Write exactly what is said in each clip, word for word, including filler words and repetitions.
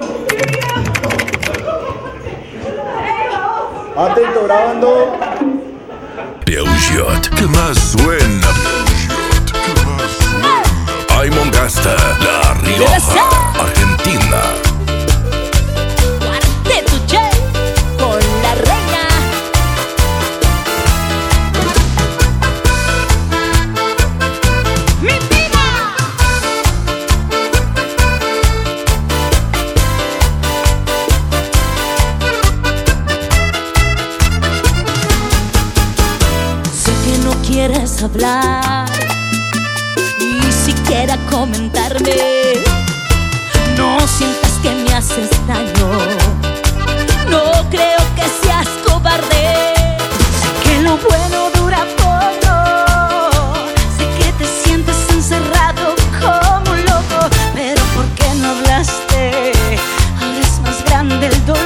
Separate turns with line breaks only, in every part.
Atento, grabando.
Peugeot, ¿qué más suena? Peugeot, ¿qué más suena? Ay, Moncasta, La Rioja, Argentina.
Cuarteto Che con la reina. Mi vida. Sé que no quieres hablar, ni siquiera comentarme. No sientas que me haces daño, no creo que seas cobarde. Sé que lo bueno dura poco, sé que te sientes encerrado como un loco, pero ¿por qué no hablaste? Ahora es más grande el dolor.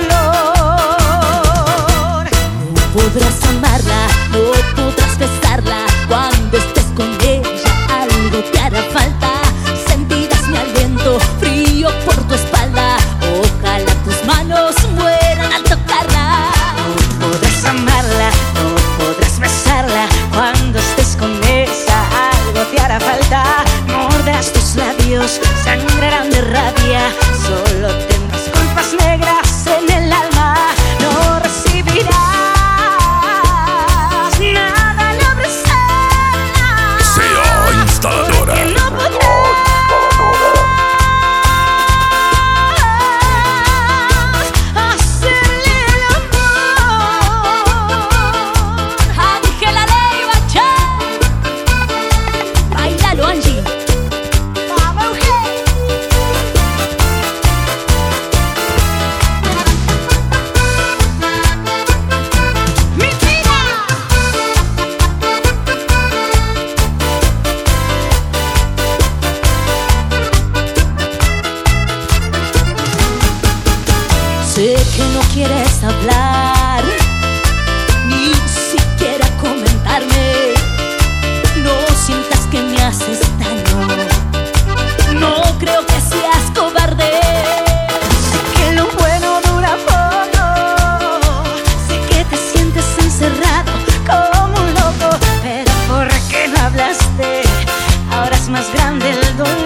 No podrás amarla, no podrás besarla. Cuando estés con ella algo te hará falta. Sentirás mi aliento frío por tu espalda. Ojalá tus manos mueran al tocarla. No podrás amarla, no podrás besarla. Cuando estés con ella algo te hará falta. Morderás tus labios, sangrarán de rabia. Solo tendrás culpas negras en el alma. No recibirás nada al abrazarla.
Sea instaladora.
Porque no podrás hacerle el amor. Ah, dije la ley, bacha. Bailalo, Angie. Vamos, mujer. Mi vida. Sé que no quieres hablar, ni siquiera comentarme. No sientas que me haces daño, no creo que seas cobarde. Sé que lo bueno dura poco, sé que te sientes encerrado como un loco, pero ¿por qué no hablaste? Ahora es más grande el dolor.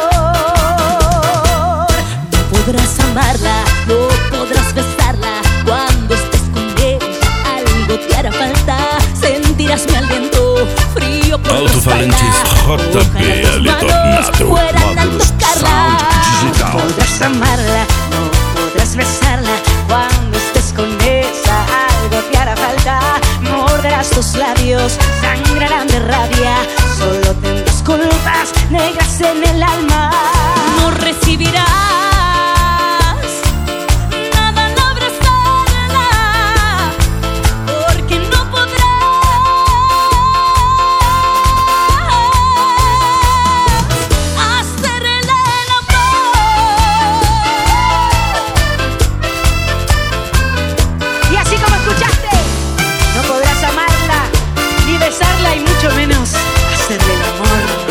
No podrás amarla, no podrás besarla. Cuando estés con ella algo te hará falta. Sentirás mi aliento frío por tu espalda.
Alto-falanges J B,
Ojalá tus manos
Alitornato,
fueran al
Módulos
tocarla.
Sound Digital.
No podrás amarla, no podrás besarla. Cuando estés con ella algo te hará falta. Morderás tus labios, sangrarán de rabia. Solo tendrás culpas negras en el alma. No recibirás nada al abrazarla, porque no podrás hacerle el amor. Y así como escuchaste, no podrás amarla, ni besarla, y mucho menos hacerle el amor.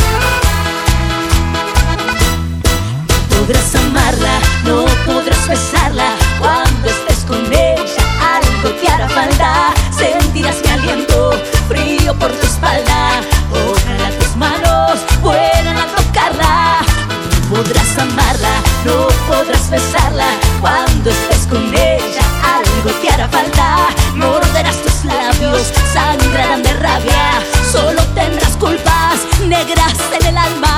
No podrás amarla, no podrás besarla. Cuando estés con ella algo te hará falta. Sentirás mi aliento frío por tu espalda. Ojalá tus manos puedan a tocarla. No podrás amarla, no podrás besarla. Cuando estés con ella algo te hará falta. Morderás tus labios, sangrarán de rabia. Solo tendrás culpas negras en el alma.